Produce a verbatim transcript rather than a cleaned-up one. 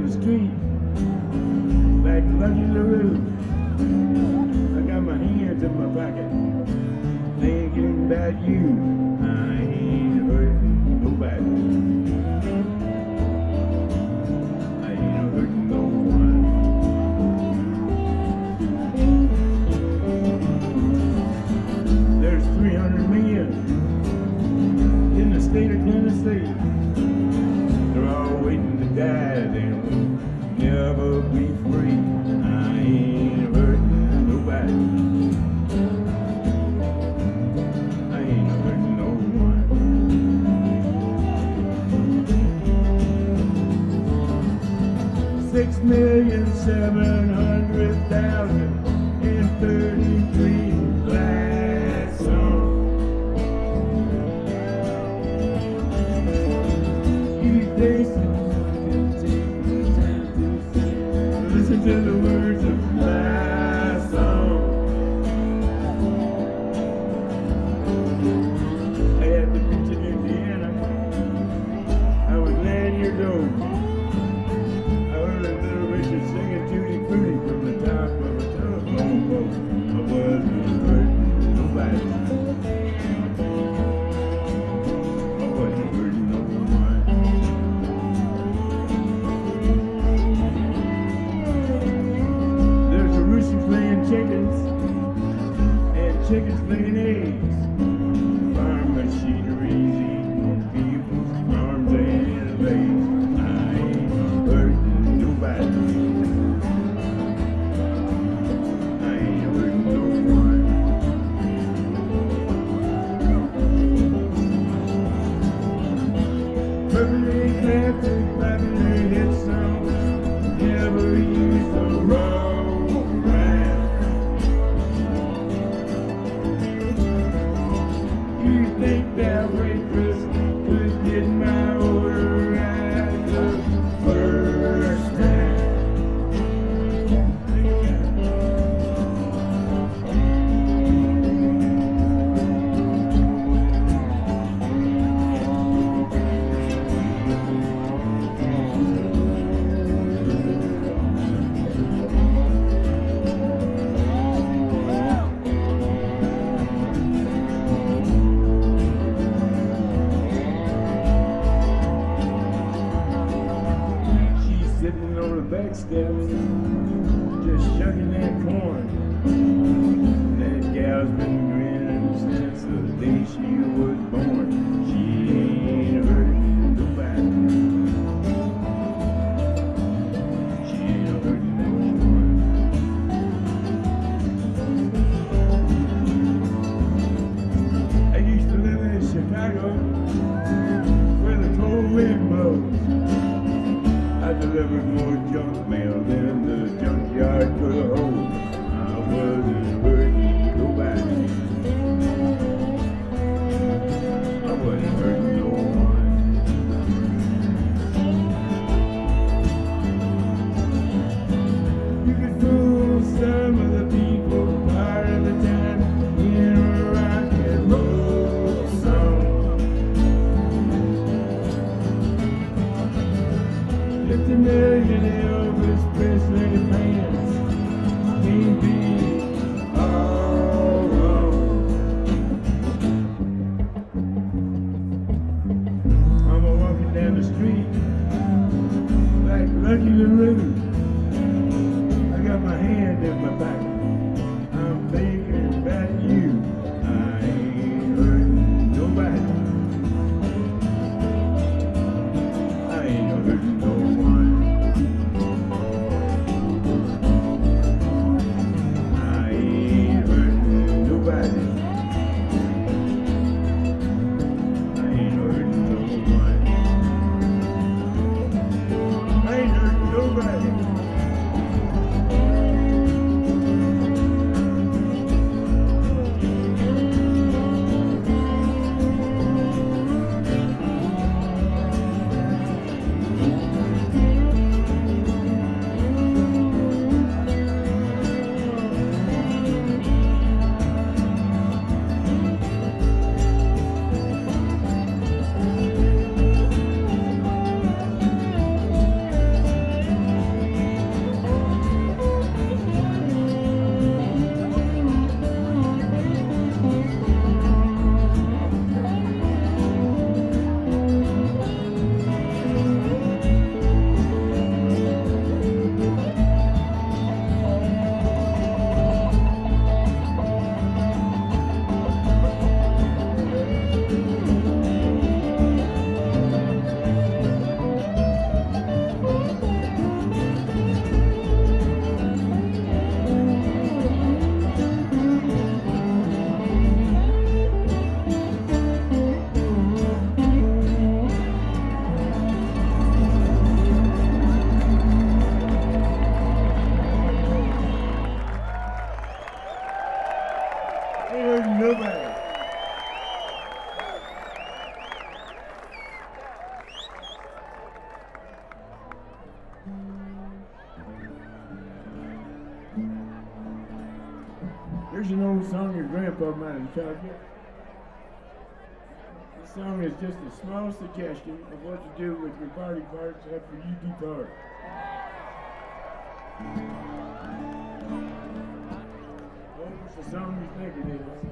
down the street like Lucky LaRue. I got my hands in my pocket thinking about you. I ain't hurting nobody. I ain't hurting no one. There's three hundred million in the state of Tennessee. They're all waiting to die, they will never be free. I ain't hurting nobody. I ain't hurting no one. Six million seven hundred thousand and thirty-three black songs. Listen to the words of my song. I had the beach in Indiana. I was nine years old. I heard a little Richard singing Tutti Frutti from the top of a telephone pole. I wasn't hurting nobody. I wasn't hurting no one. Laying chickens and chickens laying eggs. Farm machinery's eating people's arms and legs. I ain't hurting nobody. I ain't hurting no one. Perfectly crafted, popular hit songs. Never use the wrong. Think that waitress could get my order right the first time. Sitting on the back steps, just shucking that corn. That gal's been grinning since the day she was born. She ain't hurting nobody. She ain't hurting no one. I used to live in Chicago, where the cold wind blows. I delivered more junk mail than the junkyard could hold. I wasn't hurting nobody. I wasn't hurting no one. You could fool some of the people part of the time in a rock and roll song. Fifty million Elvis Presley fans can't be all wrong. I'm a walking down the street like Lucky LaRue. I got my hand in my pocket. I'm thinking about you. I ain't hurting nobody. I ain't hurting no one. I ain't hurting nobody. I ain't hurting no one. I ain't hurting nobody. an old song your grandpa might have taught you. This song is just a small suggestion of what to do with your body parts after you depart. Hope it's the song you think it is.